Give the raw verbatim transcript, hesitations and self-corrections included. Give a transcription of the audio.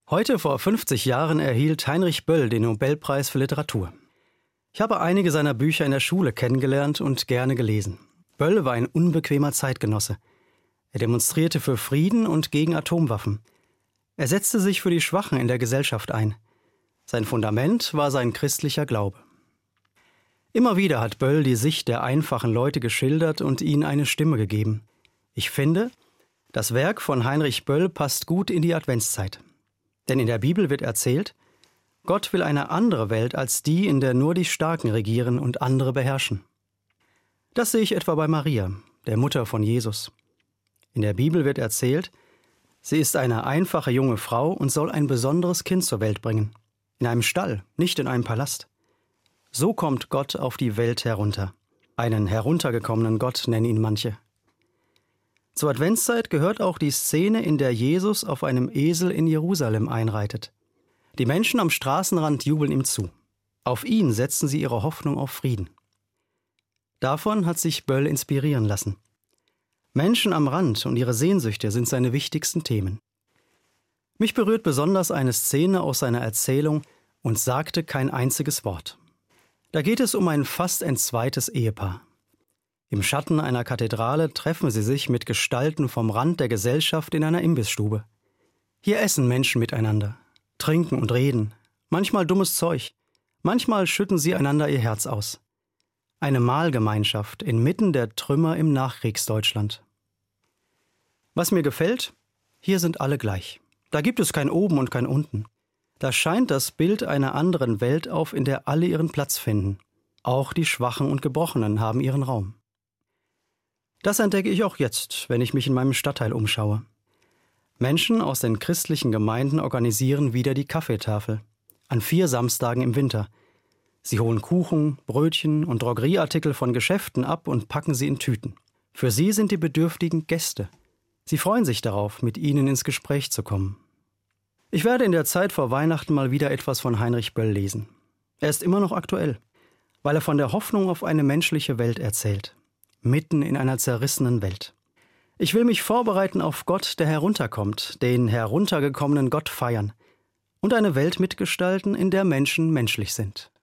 Heute vor fünfzig Jahren erhielt Heinrich Böll den Nobelpreis für Literatur. Ich habe einige seiner Bücher in der Schule kennengelernt und gerne gelesen. Böll war ein unbequemer Zeitgenosse. Er demonstrierte für Frieden und gegen Atomwaffen. Er setzte sich für die Schwachen in der Gesellschaft ein. Sein Fundament war sein christlicher Glaube. Immer wieder hat Böll die Sicht der einfachen Leute geschildert und ihnen eine Stimme gegeben. Ich finde, das Werk von Heinrich Böll passt gut in die Adventszeit. Denn in der Bibel wird erzählt, Gott will eine andere Welt als die, in der nur die Starken regieren und andere beherrschen. Das sehe ich etwa bei Maria, der Mutter von Jesus. In der Bibel wird erzählt, sie ist eine einfache junge Frau und soll ein besonderes Kind zur Welt bringen. In einem Stall, nicht in einem Palast. So kommt Gott auf die Welt herunter. Einen heruntergekommenen Gott nennen ihn manche. Zur Adventszeit gehört auch die Szene, in der Jesus auf einem Esel in Jerusalem einreitet. Die Menschen am Straßenrand jubeln ihm zu. Auf ihn setzen sie ihre Hoffnung auf Frieden. Davon hat sich Böll inspirieren lassen. Menschen am Rand und ihre Sehnsüchte sind seine wichtigsten Themen. Mich berührt besonders eine Szene aus seiner Erzählung »Und sagte kein einziges Wort«. Da geht es um ein fast entzweites Ehepaar. Im Schatten einer Kathedrale treffen sie sich mit Gestalten vom Rand der Gesellschaft in einer Imbissstube. Hier essen Menschen miteinander, trinken und reden, manchmal dummes Zeug, manchmal schütten sie einander ihr Herz aus. Eine Mahlgemeinschaft inmitten der Trümmer im Nachkriegsdeutschland. Was mir gefällt, hier sind alle gleich. Da gibt es kein Oben und kein Unten. Da scheint das Bild einer anderen Welt auf, in der alle ihren Platz finden. Auch die Schwachen und Gebrochenen haben ihren Raum. Das entdecke ich auch jetzt, wenn ich mich in meinem Stadtteil umschaue. Menschen aus den christlichen Gemeinden organisieren wieder die Kaffeetafel. An vier Samstagen im Winter. Sie holen Kuchen, Brötchen und Drogerieartikel von Geschäften ab und packen sie in Tüten. Für sie sind die Bedürftigen Gäste. Sie freuen sich darauf, mit ihnen ins Gespräch zu kommen. Ich werde in der Zeit vor Weihnachten mal wieder etwas von Heinrich Böll lesen. Er ist immer noch aktuell, weil er von der Hoffnung auf eine menschliche Welt erzählt. Mitten in einer zerrissenen Welt. Ich will mich vorbereiten auf Gott, der herunterkommt, den heruntergekommenen Gott feiern und eine Welt mitgestalten, in der Menschen menschlich sind.